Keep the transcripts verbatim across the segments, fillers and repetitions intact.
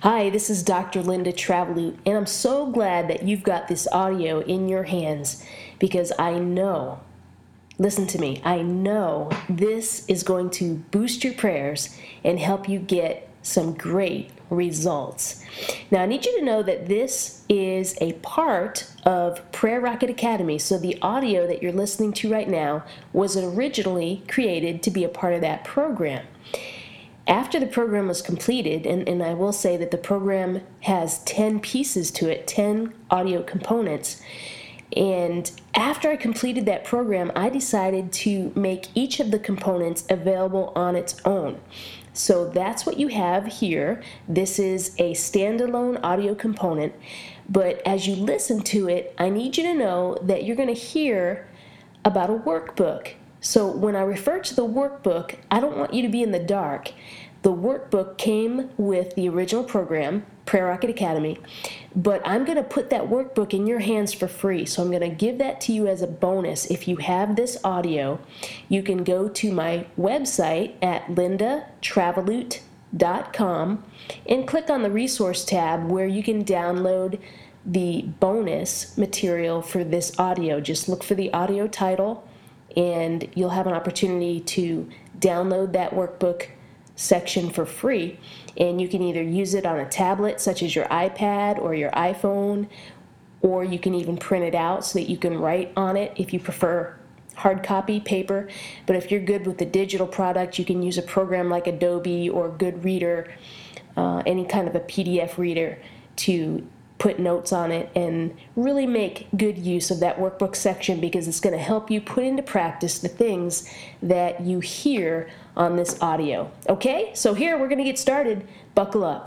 Hi, this is Doctor Linda Travelute, and I'm so glad that you've got this audio in your hands because I know, listen to me, I know this is going to boost your prayers and help you get some great results. Now, I need you to know that this is a part of Prayer Rocket Academy, so the audio that you're listening to right now was originally created to be a part of that program. After the program was completed, and, and I will say that the program has ten pieces to it, ten audio components, and after I completed that program, I decided to make each of the components available on its own. So that's what you have here. This is a standalone audio component, but as you listen to it, I need you to know that you're going to hear about a workbook. So when I refer to the workbook, I don't want you to be in the dark. The workbook came with the original program, Prayer Rocket Academy, but I'm going to put that workbook in your hands for free. So I'm going to give that to you as a bonus. If you have this audio, you can go to my website at linda travelute dot com and click on the resource tab where you can download the bonus material for this audio. Just look for the audio title and you'll have an opportunity to download that workbook section for free, and you can either use it on a tablet such as your iPad or your iPhone, or you can even print it out so that you can write on it if you prefer hard copy paper. But if you're good with the digital product, you can use a program like Adobe or Goodreader, uh, any kind of a P D F reader, to put notes on it and really make good use of that workbook section, because it's going to help you put into practice the things that you hear on this audio. Okay, so here we're going to get started. Buckle up.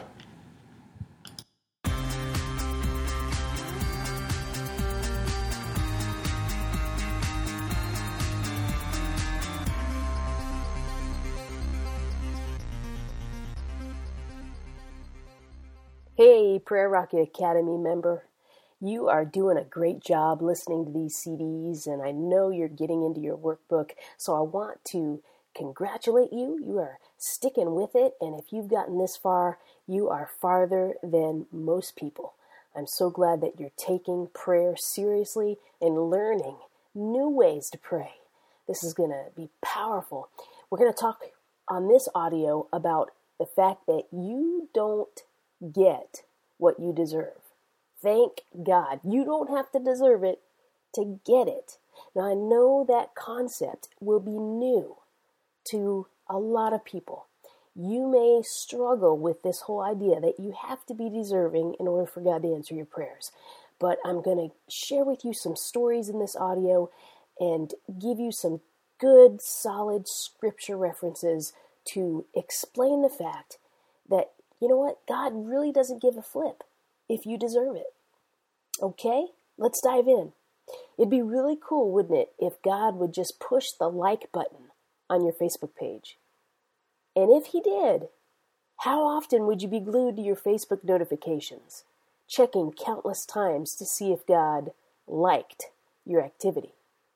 Hey, Prayer Rocket Academy member. You are doing a great job listening to these C Ds, and I know you're getting into your workbook, so I want to congratulate you. You are sticking with it, and if you've gotten this far, you are farther than most people. I'm so glad that you're taking prayer seriously and learning new ways to pray. This is going to be powerful. We're going to talk on this audio about the fact that you don't get what you deserve. Thank God. You don't have to deserve it to get it. Now, I know that concept will be new to a lot of people. You may struggle with this whole idea that you have to be deserving in order for God to answer your prayers. But I'm going to share with you some stories in this audio and give you some good, solid scripture references to explain the fact that, you know what, God really doesn't give a flip if you deserve it. Okay, let's dive in. It'd be really cool, wouldn't it, if God would just push the like button on your Facebook page? And if he did, how often would you be glued to your Facebook notifications, checking countless times to see if God liked your activity?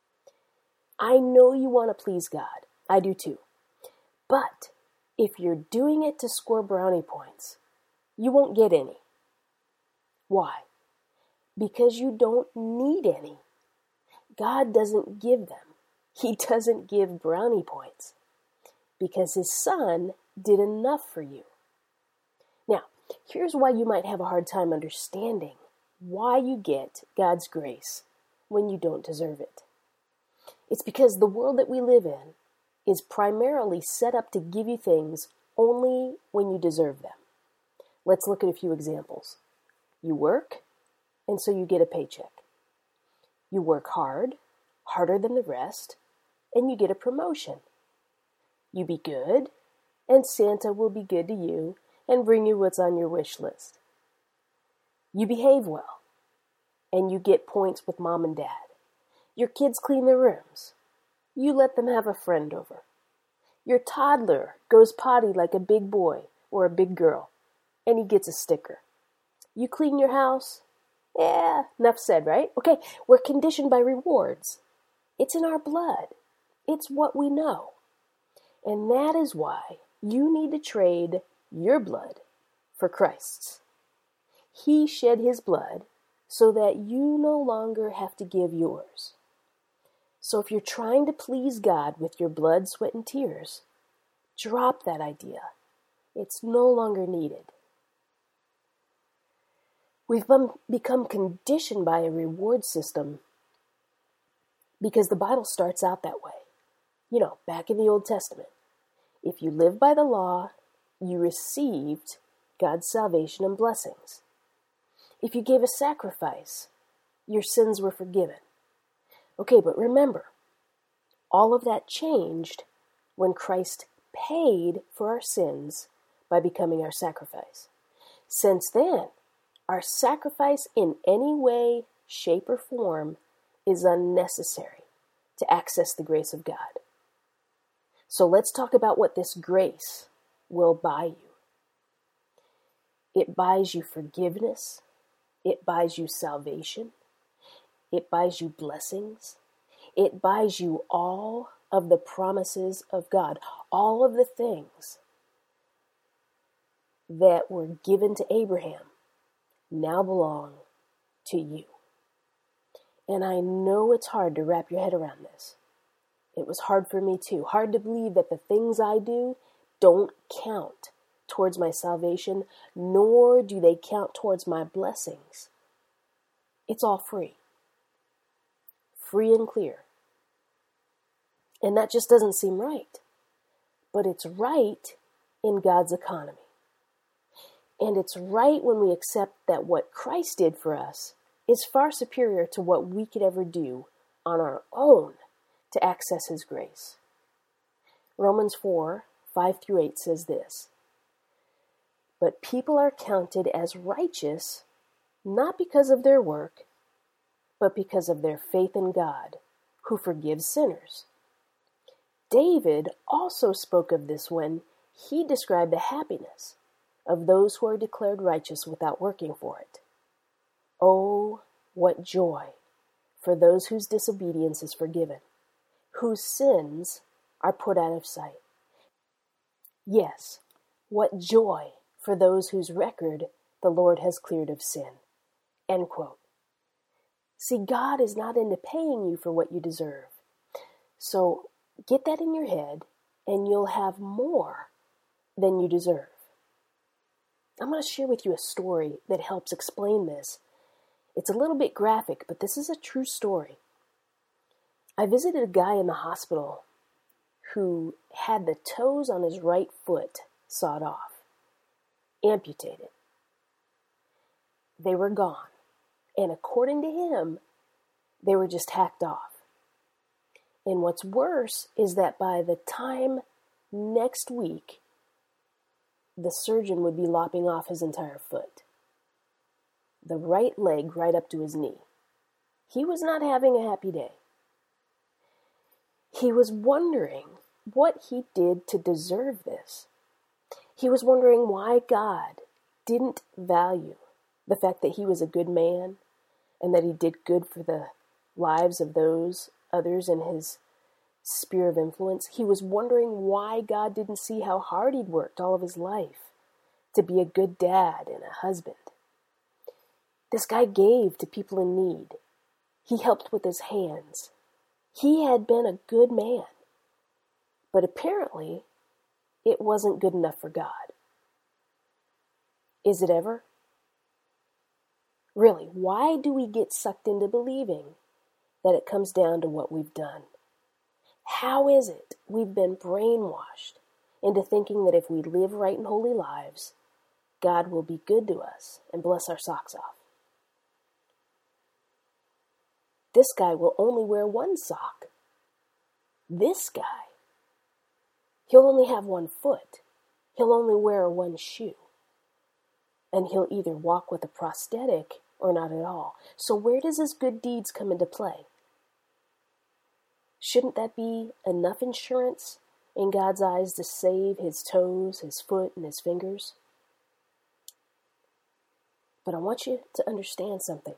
I know you want to please God. I do too. But if you're doing it to score brownie points, you won't get any. Why? Because you don't need any. God doesn't give them. He doesn't give brownie points because his son did enough for you. Now, here's why you might have a hard time understanding why you get God's grace when you don't deserve it. It's because the world that we live in is primarily set up to give you things only when you deserve them. Let's look at a few examples. You work, and so you get a paycheck. You work hard, harder than the rest, and you get a promotion. You be good, and Santa will be good to you and bring you what's on your wish list. You behave well, and you get points with mom and dad. Your kids clean their rooms. You let them have a friend over. Your toddler goes potty like a big boy or a big girl, and he gets a sticker. You clean your house? Yeah, enough said, right? Okay, we're conditioned by rewards. It's in our blood. It's what we know. And that is why you need to trade your blood for Christ's. He shed his blood so that you no longer have to give yours. So if you're trying to please God with your blood, sweat, and tears, drop that idea. It's no longer needed. We've become conditioned by a reward system because the Bible starts out that way. You know, back in the Old Testament, if you live by the law, you received God's salvation and blessings. If you gave a sacrifice, your sins were forgiven. Okay, but remember, all of that changed when Christ paid for our sins by becoming our sacrifice. Since then, our sacrifice in any way, shape, or form is unnecessary to access the grace of God. So let's talk about what this grace will buy you. It buys you forgiveness. It buys you salvation. It buys you blessings. It buys you all of the promises of God, all of the things that were given to Abraham now belong to you. And I know it's hard to wrap your head around this. It was hard for me too. Hard to believe that the things I do don't count towards my salvation, nor do they count towards my blessings. It's all free. Free and clear. And that just doesn't seem right. But it's right in God's economy. And it's right when we accept that what Christ did for us is far superior to what we could ever do on our own to access his grace. Romans four, five through eight says this, "But people are counted as righteous, not because of their work, but because of their faith in God, who forgives sinners." David also spoke of this when he described the happiness of those who are declared righteous without working for it. Oh, what joy for those whose disobedience is forgiven, whose sins are put out of sight. Yes, what joy for those whose record the Lord has cleared of sin. End quote. See, God is not into paying you for what you deserve. So get that in your head and you'll have more than you deserve. I'm going to share with you a story that helps explain this. It's a little bit graphic, but this is a true story. I visited a guy in the hospital who had the toes on his right foot sawed off, amputated. They were gone, and according to him, they were just hacked off. And what's worse is that by the time next week, the surgeon would be lopping off his entire foot. The right leg right up to his knee. He was not having a happy day. He was wondering what he did to deserve this. He was wondering why God didn't value the fact that he was a good man and that he did good for the lives of those others in his sphere of influence. He was wondering why God didn't see how hard he'd worked all of his life to be a good dad and a husband. This guy gave to people in need. He helped with his hands. He had been a good man. But apparently, it wasn't good enough for God. Is it ever? Really, why do we get sucked into believing that it comes down to what we've done? How is it we've been brainwashed into thinking that if we live right and holy lives, God will be good to us and bless our socks off? This guy will only wear one sock. This guy, he'll only have one foot. He'll only wear one shoe. And he'll either walk with a prosthetic or not at all. So where does his good deeds come into play? Shouldn't that be enough insurance in God's eyes to save his toes, his foot, and his fingers? But I want you to understand something.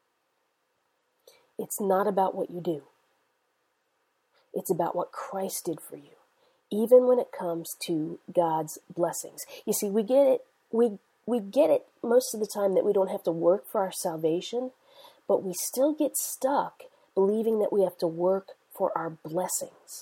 It's not about what you do. It's about what Christ did for you, even when it comes to God's blessings. You see, we get it, we we get it most of the time that we don't have to work for our salvation, but we still get stuck believing that we have to work for our blessings.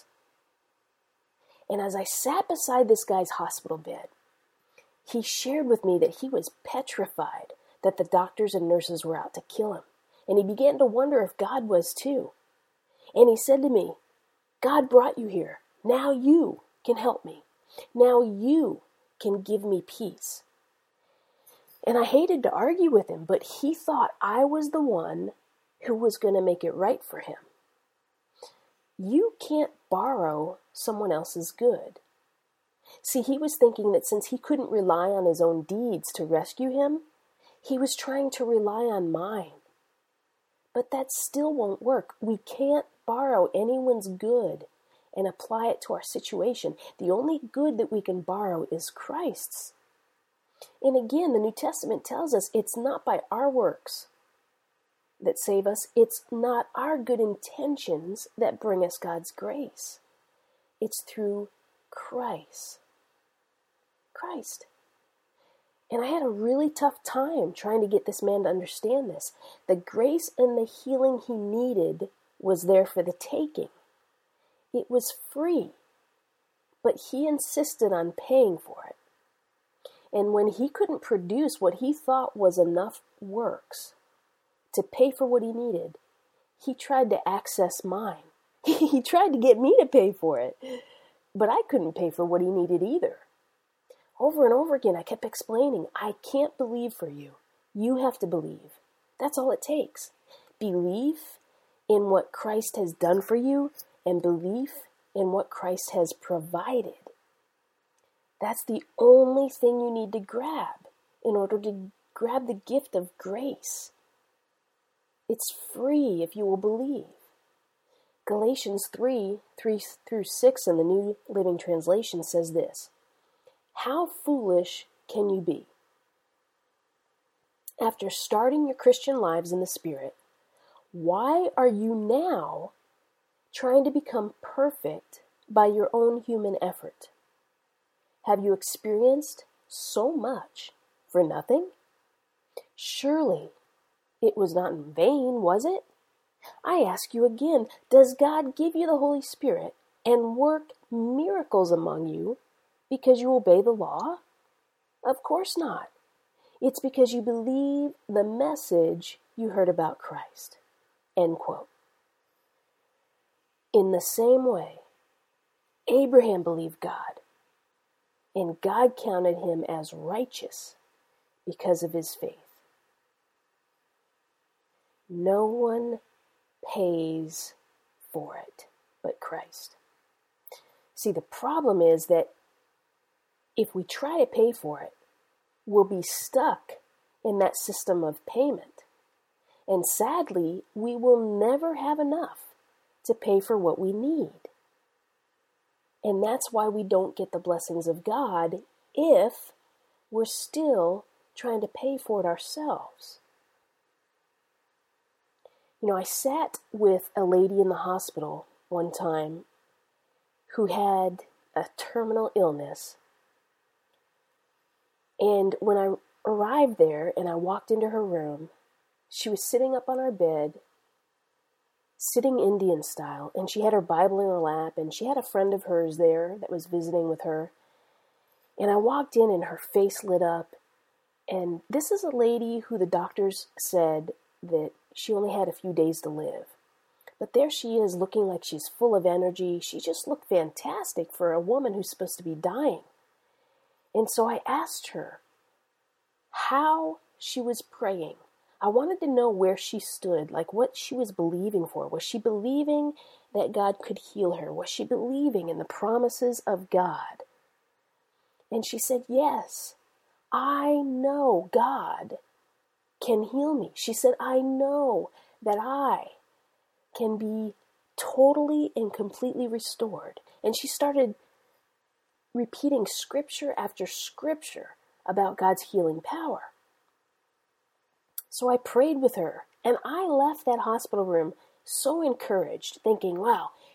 And as I sat beside this guy's hospital bed, he shared with me that he was petrified that the doctors and nurses were out to kill him. And he began to wonder if God was too. And he said to me, God brought you here. Now you can help me. Now you can give me peace. And I hated to argue with him, but he thought I was the one who was going to make it right for him. You can't borrow someone else's good. See, he was thinking that since he couldn't rely on his own deeds to rescue him, he was trying to rely on mine. But that still won't work. We can't borrow anyone's good and apply it to our situation. The only good that we can borrow is Christ's. And again, the New Testament tells us it's not by our works that save us. It's not our good intentions that bring us God's grace. It's through Christ. Christ. And I had a really tough time trying to get this man to understand this. The grace and the healing he needed was there for the taking. It was free, but he insisted on paying for it. And when he couldn't produce what he thought was enough works to pay for what he needed, he tried to access mine. He tried to get me to pay for it, but I couldn't pay for what he needed either. Over and over again, I kept explaining, I can't believe for you. You have to believe. That's all it takes. Belief in what Christ has done for you and belief in what Christ has provided. That's the only thing you need to grab in order to grab the gift of grace. It's free if you will believe. Galatians three, three through six in the New Living Translation says this: how foolish can you be? After starting your Christian lives in the Spirit, why are you now trying to become perfect by your own human effort? Have you experienced so much for nothing? Surely it was not in vain, was it? I ask you again, does God give you the Holy Spirit and work miracles among you because you obey the law? Of course not. It's because you believe the message you heard about Christ. End quote. In the same way, Abraham believed God, and God counted him as righteous because of his faith. No one pays for it but Christ. See, the problem is that if we try to pay for it, we'll be stuck in that system of payment. And sadly, we will never have enough to pay for what we need. And that's why we don't get the blessings of God if we're still trying to pay for it ourselves. You know, I sat with a lady in the hospital one time who had a terminal illness. And when I arrived there and I walked into her room, she was sitting up on our bed, sitting Indian style, and she had her Bible in her lap, and she had a friend of hers there that was visiting with her. And I walked in and her face lit up. And this is a lady who the doctors said that she only had a few days to live. But there she is looking like she's full of energy. She just looked fantastic for a woman who's supposed to be dying. And so I asked her how she was praying. I wanted to know where she stood, like what she was believing for. Was she believing that God could heal her? Was she believing in the promises of God? And she said, yes, I know God can heal me. She said, I know that I can be totally and completely restored. And she started repeating scripture after scripture about God's healing power. So I prayed with her, and I left that hospital room so encouraged, thinking, wow,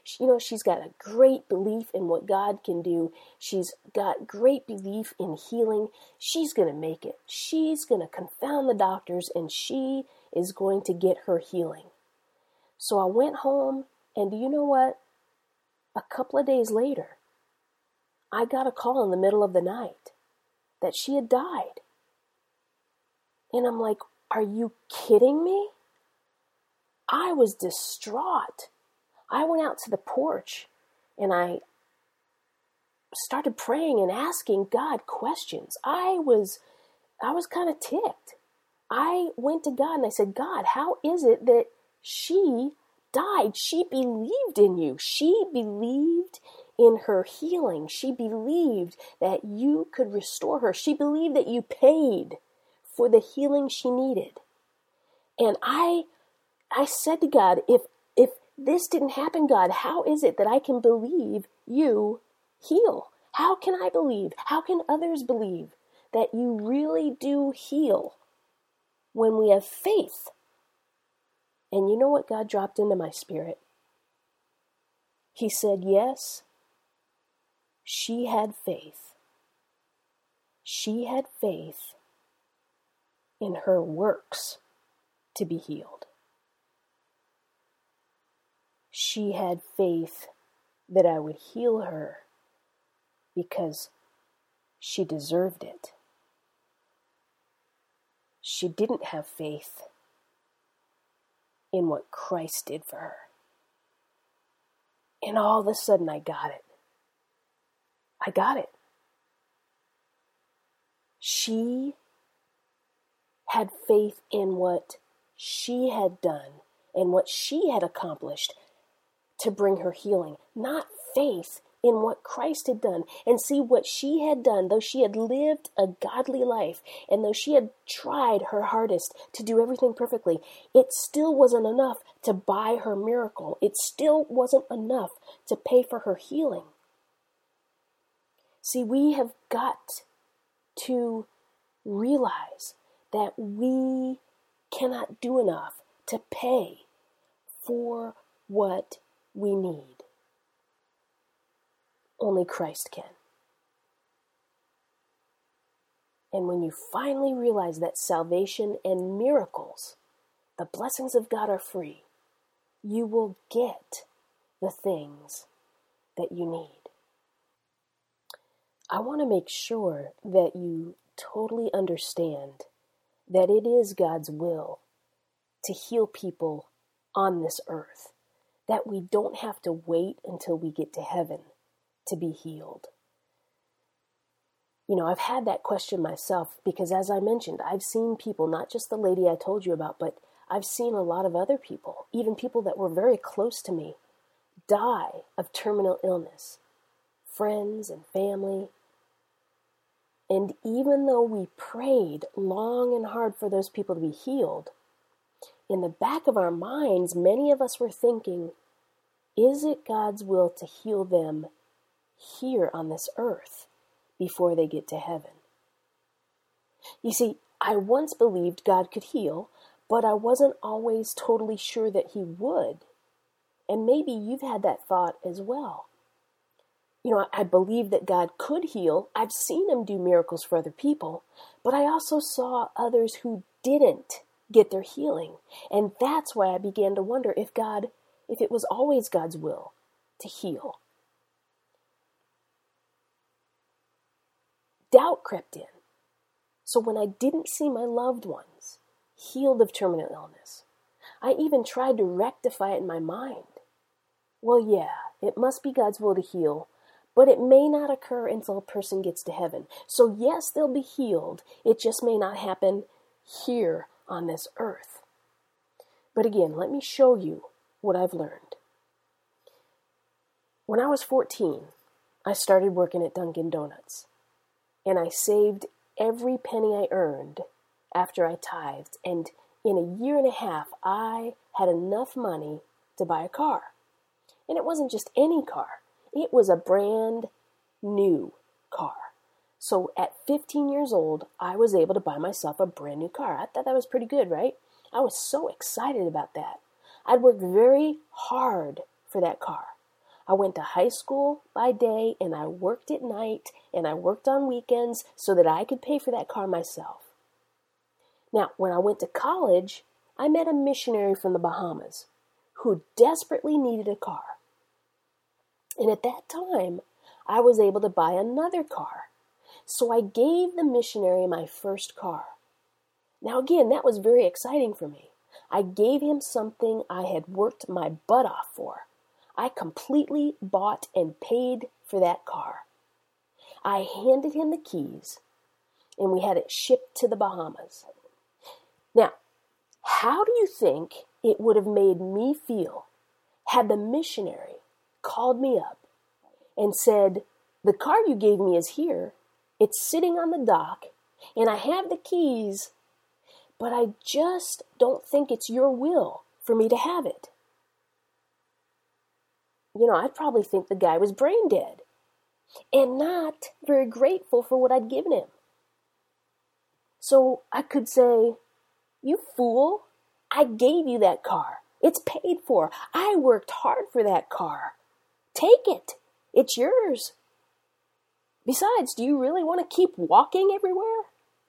You know, she's got a great belief in what God can do. She's got great belief in healing. She's going to make it. She's going to confound the doctors, and she is going to get her healing. So I went home, and do you know what? A couple of days later, I got a call in the middle of the night that she had died. And I'm like, are you kidding me? I was distraught. I went out to the porch and I started praying and asking God questions. I was, I was kind of ticked. I went to God and I said, God, how is it that she died? She believed in you. She believed in her healing. She believed that you could restore her. She believed that you paid for the healing she needed. And I, I said to God, if, if this didn't happen, God, how is it that I can believe you heal? How can I believe? How can others believe that you really do heal when we have faith? And you know what God dropped into my spirit? He said, yes, she had faith. She had faith in her works to be healed. She had faith that I would heal her because she deserved it. She didn't have faith in what Christ did for her. And all of a sudden I got it. I got it. She had faith in what she had done and what she had accomplished to bring her healing, not faith in what Christ had done. And see, what she had done, though she had lived a godly life, and though she had tried her hardest to do everything perfectly, it still wasn't enough to buy her miracle. It still wasn't enough to pay for her healing. See, we have got to realize that we cannot do enough to pay for what we need. Only Christ can. And when you finally realize that salvation and miracles, the blessings of God are free, you will get the things that you need. I want to make sure that you totally understand that it is God's will to heal people on this earth, that we don't have to wait until we get to heaven to be healed. You know, I've had that question myself because, as I mentioned, I've seen people, not just the lady I told you about, but I've seen a lot of other people, even people that were very close to me, die of terminal illness, friends and family. And even though we prayed long and hard for those people to be healed, in the back of our minds, many of us were thinking, is it God's will to heal them here on this earth before they get to heaven? You see, I once believed God could heal, but I wasn't always totally sure that he would. And maybe you've had that thought as well. You know, I believe that God could heal. I've seen him do miracles for other people, but I also saw others who didn't get their healing. And that's why I began to wonder if God, if it was always God's will to heal. Doubt crept in. So when I didn't see my loved ones healed of terminal illness, I even tried to rectify it in my mind. Well, yeah, it must be God's will to heal, but it may not occur until a person gets to heaven. So yes, they'll be healed. It just may not happen here on this earth. But again, let me show you what I've learned. When I was fourteen, I started working at Dunkin' Donuts, and I saved every penny I earned after I tithed, and in a year and a half, I had enough money to buy a car. And it wasn't just any car. It was a brand new car. So at fifteen years old, I was able to buy myself a brand new car. I thought that was pretty good, right? I was so excited about that. I'd worked very hard for that car. I went to high school by day and I worked at night and I worked on weekends so that I could pay for that car myself. Now, when I went to college, I met a missionary from the Bahamas who desperately needed a car. And at that time, I was able to buy another car. So I gave the missionary my first car. Now again, that was very exciting for me. I gave him something I had worked my butt off for. I completely bought and paid for that car. I handed him the keys, and we had it shipped to the Bahamas. Now, how do you think it would have made me feel had the missionary called me up and said, the car you gave me is here, it's sitting on the dock, and I have the keys, but I just don't think it's your will for me to have it. You know, I'd probably think the guy was brain dead and not very grateful for what I'd given him. So I could say, you fool, I gave you that car. It's paid for. I worked hard for that car. Take it. It's yours. Besides, do you really want to keep walking everywhere?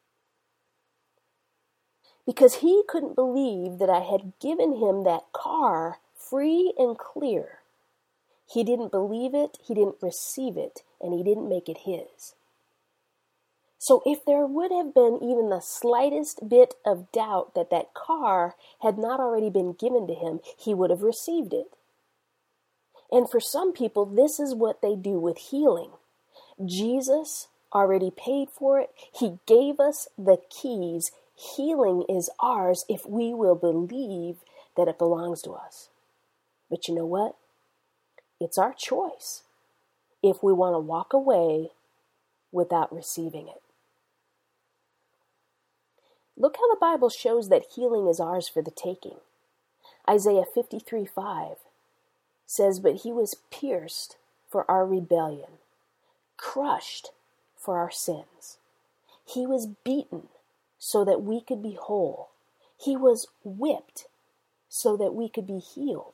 Because he couldn't believe that I had given him that car free and clear. He didn't believe it, he didn't receive it, and he didn't make it his. So if there would have been even the slightest bit of doubt that that car had not already been given to him, he would have received it. And for some people, this is what they do with healing. Jesus already paid for it. He gave us the keys. Healing is ours if we will believe that it belongs to us. But you know what? It's our choice if we want to walk away without receiving it. Look how the Bible shows that healing is ours for the taking. Isaiah fifty-three five says, but he was pierced for our rebellion, crushed for our sins. He was beaten so that we could be whole. He was whipped so that we could be healed.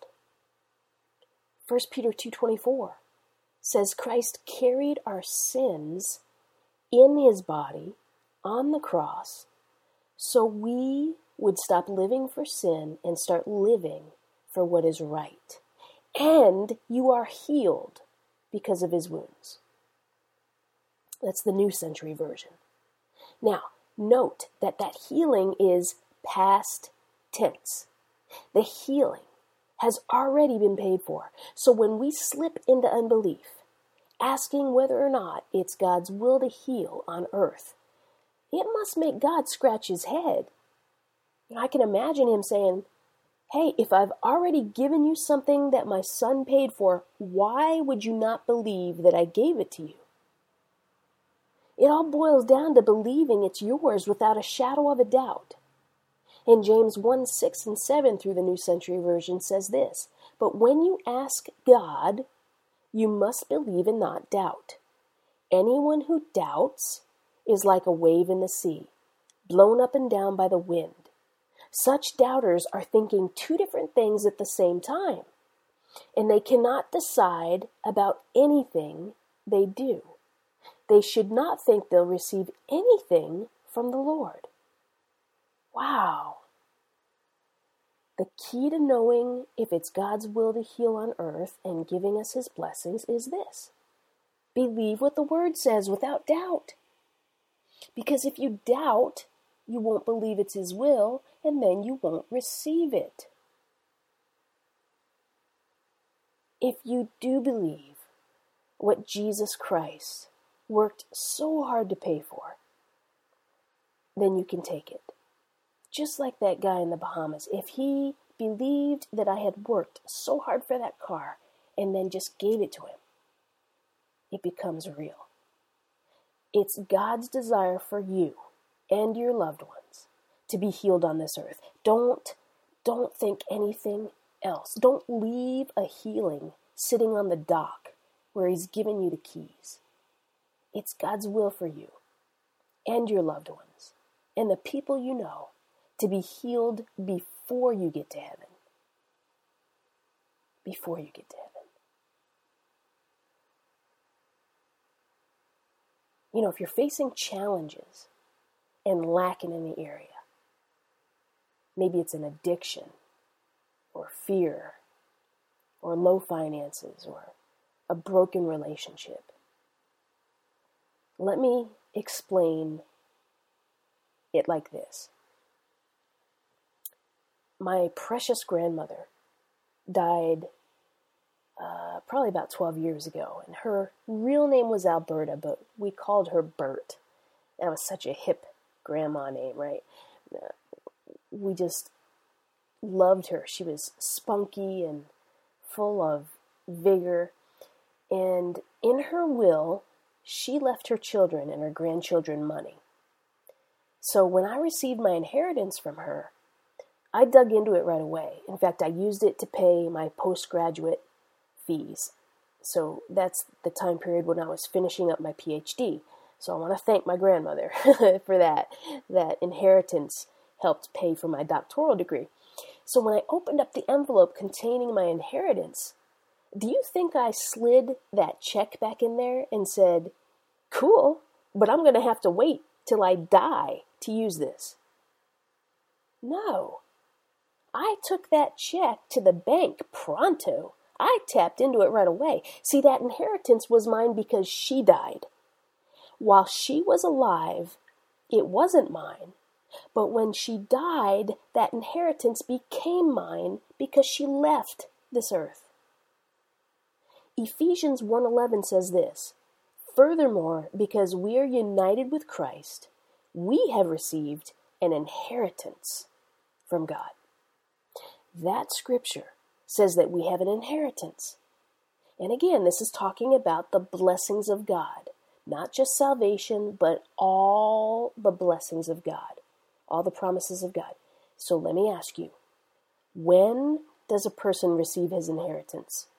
First Peter two twenty-four says Christ carried our sins in his body on the cross so we would stop living for sin and start living for what is right. And you are healed because of his wounds. That's the New Century Version. Now, note that that healing is past tense. The healing has already been paid for. So when we slip into unbelief, asking whether or not it's God's will to heal on earth, it must make God scratch his head. And I can imagine him saying, hey, if I've already given you something that my son paid for, why would you not believe that I gave it to you? It all boils down to believing it's yours without a shadow of a doubt. And James one, six and seven through the New Century Version says this, but when you ask God, you must believe and not doubt. Anyone who doubts is like a wave in the sea, blown up and down by the wind. Such doubters are thinking two different things at the same time, and they cannot decide about anything they do. They should not think they'll receive anything from the Lord. Wow. The key to knowing if it's God's will to heal on earth and giving us his blessings is this. Believe what the word says without doubt. Because if you doubt, you won't believe it's his will, and then you won't receive it. If you do believe what Jesus Christ worked so hard to pay for, then you can take it. Just like that guy in the Bahamas. If he believed that I had worked so hard for that car and then just gave it to him, it becomes real. It's God's desire for you and your loved ones to be healed on this earth. Don't, don't think anything else. Don't leave a healing sitting on the dock where he's given you the keys. It's God's will for you and your loved ones and the people you know to be healed before you get to heaven. Before you get to heaven. You know, if you're facing challenges and lacking in the area, maybe it's an addiction or fear or low finances or a broken relationship. Let me explain it like this. My precious grandmother died uh, probably about twelve years ago, and her real name was Alberta, but we called her Bert. That was such a hip grandma name, right? Uh, we just loved her. She was spunky and full of vigor, and in her will, she left her children and her grandchildren money. So when I received my inheritance from her, I dug into it right away. In fact, I used it to pay my postgraduate fees. So that's the time period when I was finishing up my P H D. So I want to thank my grandmother for that. That inheritance helped pay for my doctoral degree. So when I opened up the envelope containing my inheritance, do you think I slid that check back in there and said, cool, but I'm going to have to wait till I die to use this? No. I took that check to the bank pronto. I tapped into it right away. See, that inheritance was mine because she died. While she was alive, it wasn't mine. But when she died, that inheritance became mine because she left this earth. Ephesians one eleven says this, furthermore, because we are united with Christ, we have received an inheritance from God. That scripture says that we have an inheritance. And again, this is talking about the blessings of God, not just salvation, but all the blessings of God, all the promises of God. So let me ask you, when does a person receive his inheritance?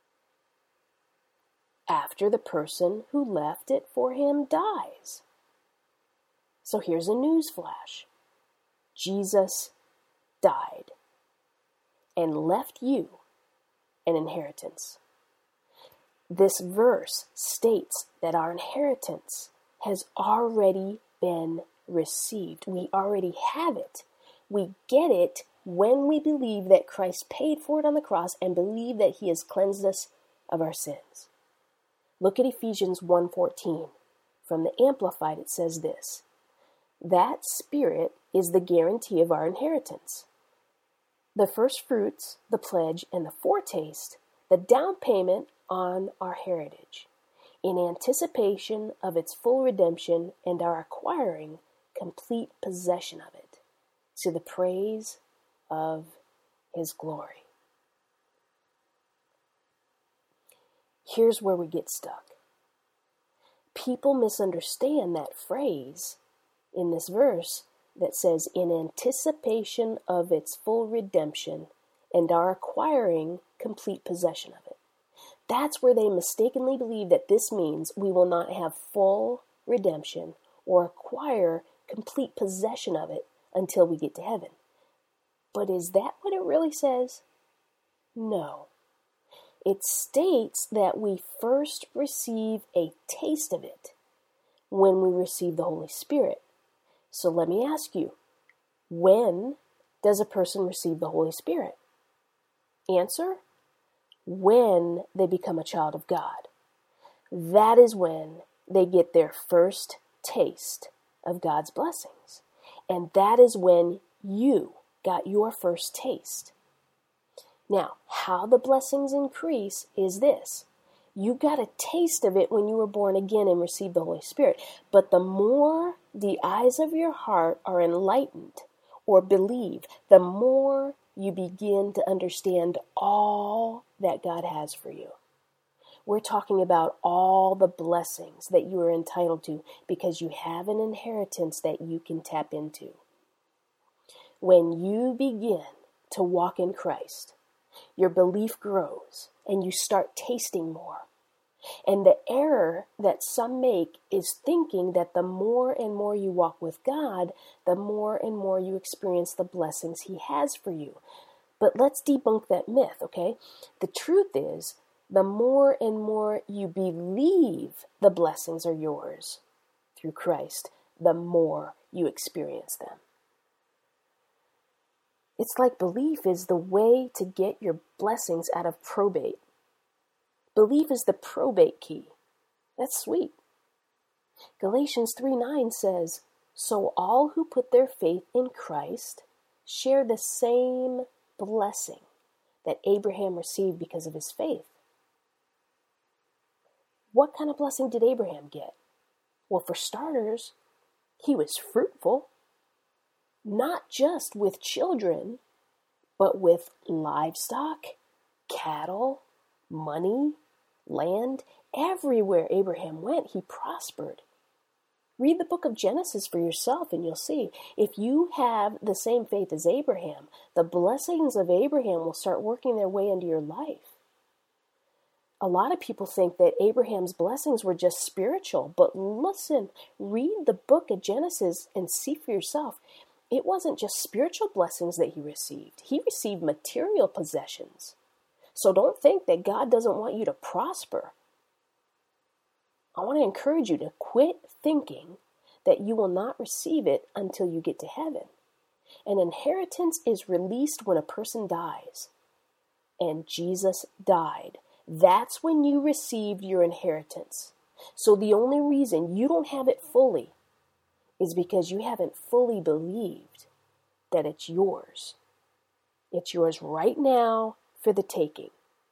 After the person who left it for him dies. So here's a news flash. Jesus died and left you an inheritance. This verse states that our inheritance has already been received. We already have it. We get it when we believe that Christ paid for it on the cross and believe that he has cleansed us of our sins. Look at Ephesians one fourteen. From the Amplified, it says this, that Spirit is the guarantee of our inheritance. The first fruits, the pledge, and the foretaste, the down payment on our heritage, in anticipation of its full redemption and our acquiring complete possession of it, to the praise of his glory. Here's where we get stuck. People misunderstand that phrase in this verse that says, in anticipation of its full redemption and our acquiring complete possession of it. That's where they mistakenly believe that this means we will not have full redemption or acquire complete possession of it until we get to heaven. But is that what it really says? No. It states that we first receive a taste of it when we receive the Holy Spirit. So let me ask you, when does a person receive the Holy Spirit? Answer, when they become a child of God. That is when they get their first taste of God's blessings. And that is when you got your first taste. Now, how the blessings increase is this. You got a taste of it when you were born again and received the Holy Spirit. But the more the eyes of your heart are enlightened or believe, the more you begin to understand all that God has for you. We're talking about all the blessings that you are entitled to because you have an inheritance that you can tap into. When you begin to walk in Christ, your belief grows and you start tasting more. And the error that some make is thinking that the more and more you walk with God, the more and more you experience the blessings he has for you. But let's debunk that myth, okay? The truth is, the more and more you believe the blessings are yours, through Christ, the more you experience them. It's like belief is the way to get your blessings out of probate. Belief is the probate key. That's sweet. Galatians three nine says, "So all who put their faith in Christ share the same blessing that Abraham received because of his faith." What kind of blessing did Abraham get? Well, for starters, he was fruitful, not just with children, but with livestock, cattle, money, land. Everywhere Abraham went, he prospered. Read the book of Genesis for yourself and you'll see. If you have the same faith as Abraham, the blessings of Abraham will start working their way into your life. A lot of people think that Abraham's blessings were just spiritual, but listen, read the book of Genesis and see for yourself. It wasn't just spiritual blessings that he received. He received material possessions. So don't think that God doesn't want you to prosper. I want to encourage you to quit thinking that you will not receive it until you get to heaven. An inheritance is released when a person dies. And Jesus died. That's when you received your inheritance. So the only reason you don't have it fully is because you haven't fully believed that it's yours. It's yours right now for the taking.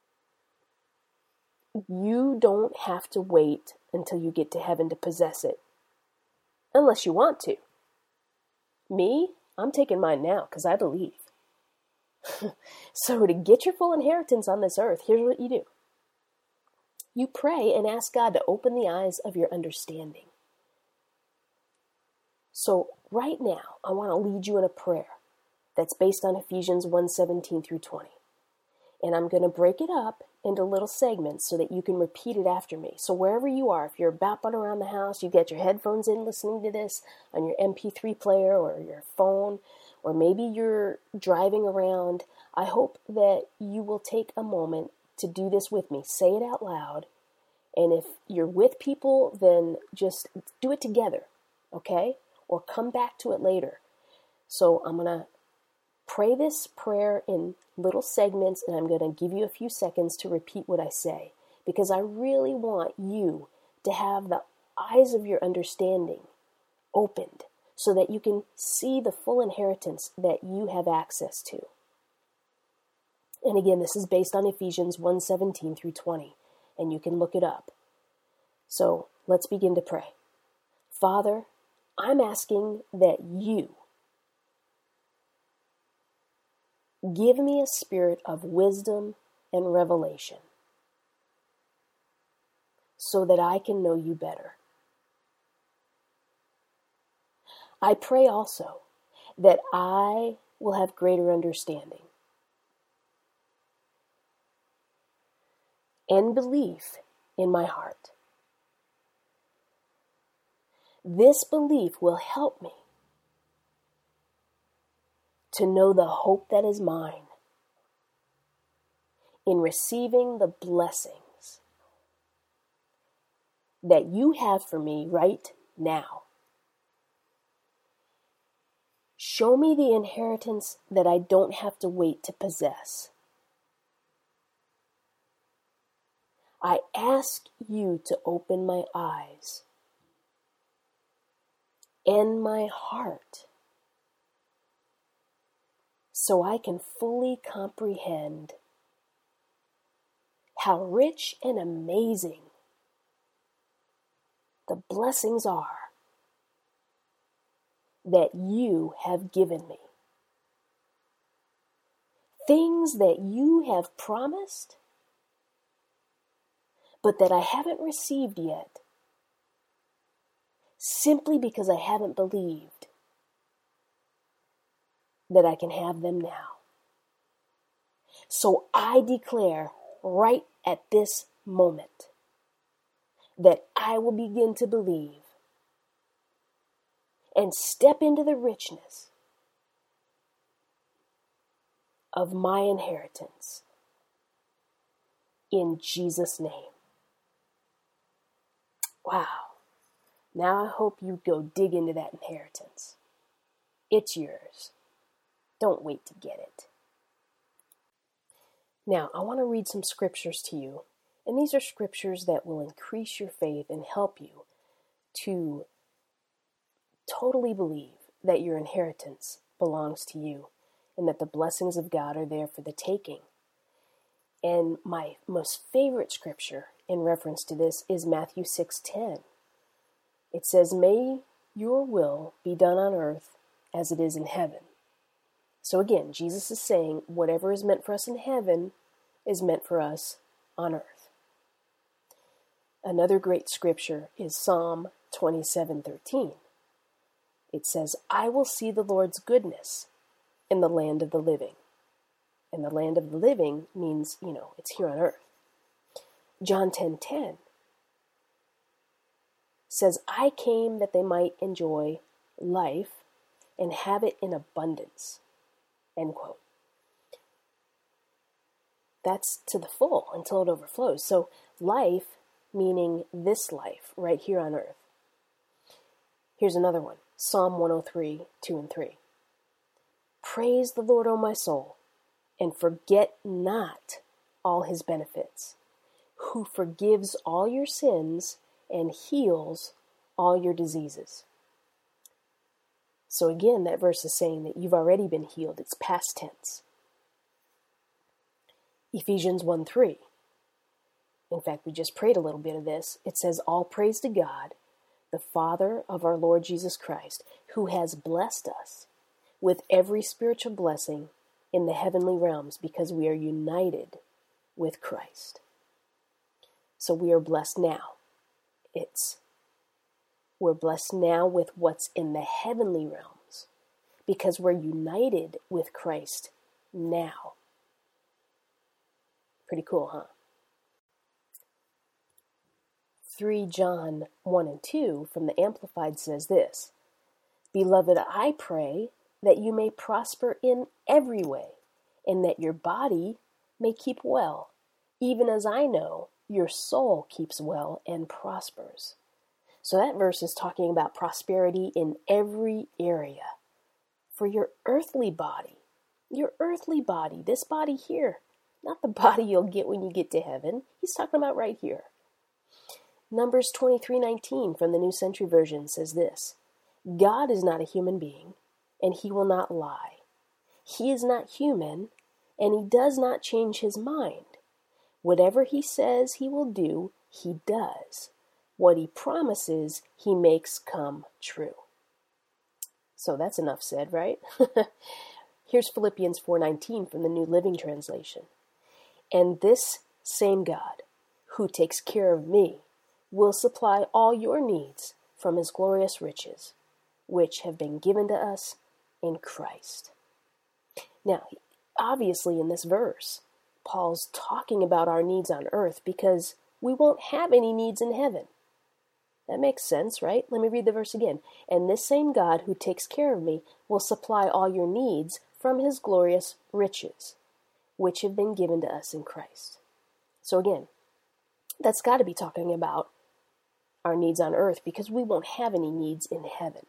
You don't have to wait until you get to heaven to possess it, unless you want to. Me, I'm taking mine now because I believe. So to get your full inheritance on this earth, here's what you do. You pray and ask God to open the eyes of your understanding. So right now, I want to lead you in a prayer that's based on Ephesians one seventeen through twenty. And I'm going to break it up into little segments so that you can repeat it after me. So wherever you are, if you're bopping around the house, you get your headphones in listening to this on your M P three player or your phone, or maybe you're driving around, I hope that you will take a moment to do this with me. Say it out loud. And if you're with people, then just do it together, okay? Or come back to it later. So I'm going to pray this prayer in little segments, and I'm going to give you a few seconds to repeat what I say, because I really want you to have the eyes of your understanding opened so that you can see the full inheritance that you have access to. And again, this is based on Ephesians one seventeen through twenty, and you can look it up. So let's begin to pray. Father, I'm asking that you give me a spirit of wisdom and revelation so that I can know you better. I pray also that I will have greater understanding and belief in my heart. This belief will help me to know the hope that is mine in receiving the blessings that you have for me right now. Show me the inheritance that I don't have to wait to possess. I ask you to open my eyes and my heart so I can fully comprehend how rich and amazing the blessings are that you have given me. Things that you have promised, but that I haven't received yet, simply because I haven't believed that I can have them now. So I declare right at this moment that I will begin to believe and step into the richness of my inheritance in Jesus' name. Wow. Now I hope you go dig into that inheritance. It's yours. Don't wait to get it. Now, I want to read some scriptures to you, and these are scriptures that will increase your faith and help you to totally believe that your inheritance belongs to you and that the blessings of God are there for the taking. And my most favorite scripture in reference to this is Matthew six ten. It says, "May your will be done on earth as it is in heaven." So again, Jesus is saying whatever is meant for us in heaven is meant for us on earth. Another great scripture is Psalm twenty-seven thirteen. It says, "I will see the Lord's goodness in the land of the living." And the land of the living means, you know, it's here on earth. John ten ten says, "I came that they might enjoy life and have it in abundance." End quote. That's to the full until it overflows. So life, meaning this life right here on earth. Here's another one. Psalm one oh three, two and three. "Praise the Lord, O my soul, and forget not all his benefits, who forgives all your sins and heals all your diseases." So again, that verse is saying that you've already been healed. It's past tense. Ephesians one three. In fact, we just prayed a little bit of this. It says, "All praise to God, the Father of our Lord Jesus Christ, who has blessed us with every spiritual blessing in the heavenly realms because we are united with Christ." So we are blessed now. It's We're blessed now with what's in the heavenly realms because we're united with Christ now. Pretty cool, huh? three John one and two from the Amplified says this, "Beloved, I pray that you may prosper in every way and that your body may keep well, even as I know your soul keeps well and prospers." So that verse is talking about prosperity in every area. For your earthly body, your earthly body, this body here, not the body you'll get when you get to heaven. He's talking about right here. Numbers twenty-three nineteen from the New Century Version says this, "God is not a human being, and he will not lie. He is not human, and he does not change his mind. Whatever he says he will do, he does. What he promises, he makes come true." So that's enough said, right? Here's Philippians four nineteen from the New Living Translation. "And this same God, who takes care of me, will supply all your needs from his glorious riches, which have been given to us in Christ." Now, obviously in this verse, Paul's talking about our needs on earth because we won't have any needs in heaven. That makes sense, right? Let me read the verse again. "And this same God who takes care of me will supply all your needs from his glorious riches, which have been given to us in Christ." So again, that's got to be talking about our needs on earth because we won't have any needs in heaven.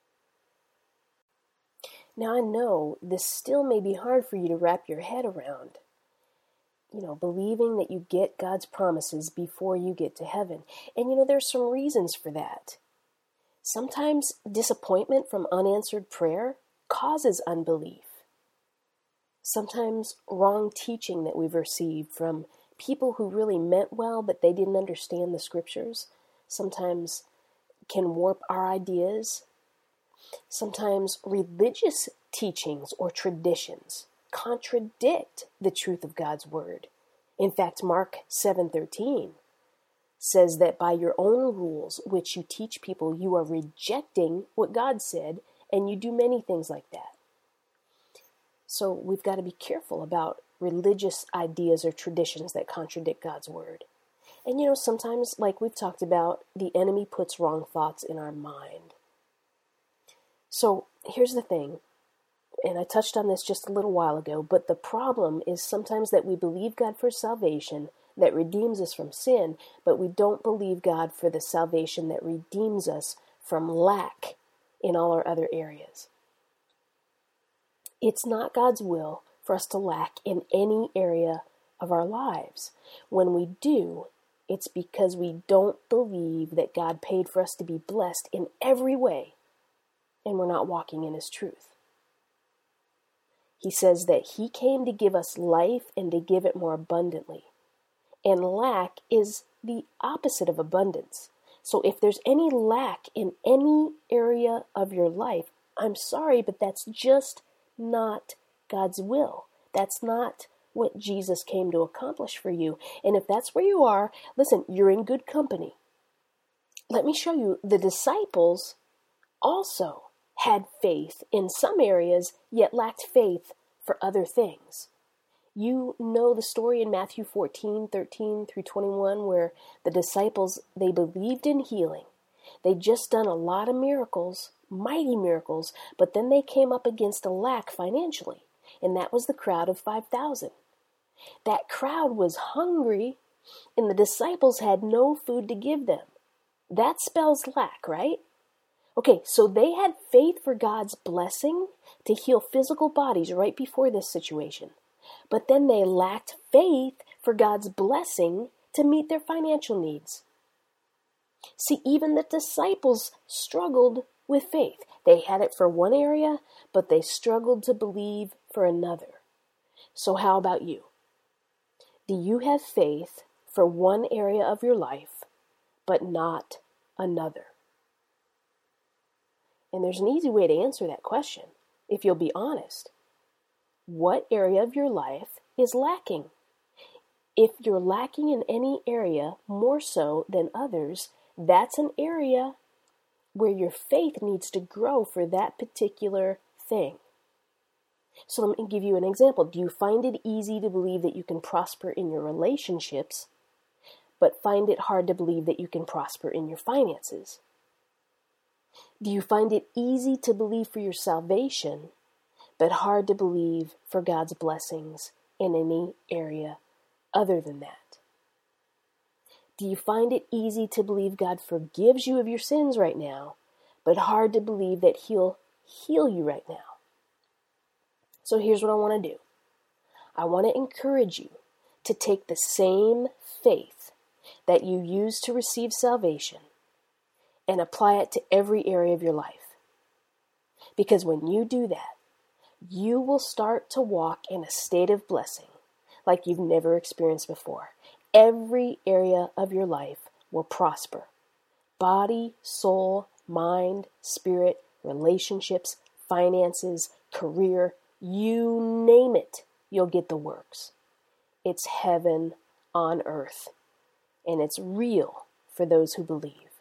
Now I know this still may be hard for you to wrap your head around. You know, believing that you get God's promises before you get to heaven. And you know, there's some reasons for that. Sometimes disappointment from unanswered prayer causes unbelief. Sometimes wrong teaching that we've received from people who really meant well, but they didn't understand the scriptures, sometimes can warp our ideas. Sometimes religious teachings or traditions contradict the truth of God's word. In fact, Mark seven thirteen says that by your own rules, which you teach people, you are rejecting what God said, and you do many things like that. So we've got to be careful about religious ideas or traditions that contradict God's word. And you know, sometimes, like we've talked about, the enemy puts wrong thoughts in our mind. So here's the thing. And I touched on this just a little while ago, but the problem is sometimes that we believe God for salvation, that redeems us from sin, but we don't believe God for the salvation that redeems us from lack in all our other areas. It's not God's will for us to lack in any area of our lives. When we do, it's because we don't believe that God paid for us to be blessed in every way, and we're not walking in His truth. He says that He came to give us life and to give it more abundantly. And lack is the opposite of abundance. So if there's any lack in any area of your life, I'm sorry, but that's just not God's will. That's not what Jesus came to accomplish for you. And if that's where you are, listen, you're in good company. Let me show you, the disciples also had faith in some areas, yet lacked faith for other things. You know the story in Matthew fourteen, thirteen through twenty-one, where the disciples, they believed in healing. They'd just done a lot of miracles, mighty miracles, but then they came up against a lack financially, and that was the crowd of five thousand. That crowd was hungry, and the disciples had no food to give them. That spells lack, right? Okay, so they had faith for God's blessing to heal physical bodies right before this situation. But then they lacked faith for God's blessing to meet their financial needs. See, even the disciples struggled with faith. They had it for one area, but they struggled to believe for another. So how about you? Do you have faith for one area of your life, but not another? And there's an easy way to answer that question, if you'll be honest. What area of your life is lacking? If you're lacking in any area more so than others, that's an area where your faith needs to grow for that particular thing. So let me give you an example. Do you find it easy to believe that you can prosper in your relationships, but find it hard to believe that you can prosper in your finances? Do you find it easy to believe for your salvation, but hard to believe for God's blessings in any area other than that? Do you find it easy to believe God forgives you of your sins right now, but hard to believe that He'll heal you right now? So here's what I want to do. I want to encourage you to take the same faith that you use to receive salvation and apply it to every area of your life. Because when you do that, you will start to walk in a state of blessing like you've never experienced before. Every area of your life will prosper. Body, soul, mind, spirit, relationships, finances, career, you name it, you'll get the works. It's heaven on earth, and it's real for those who believe.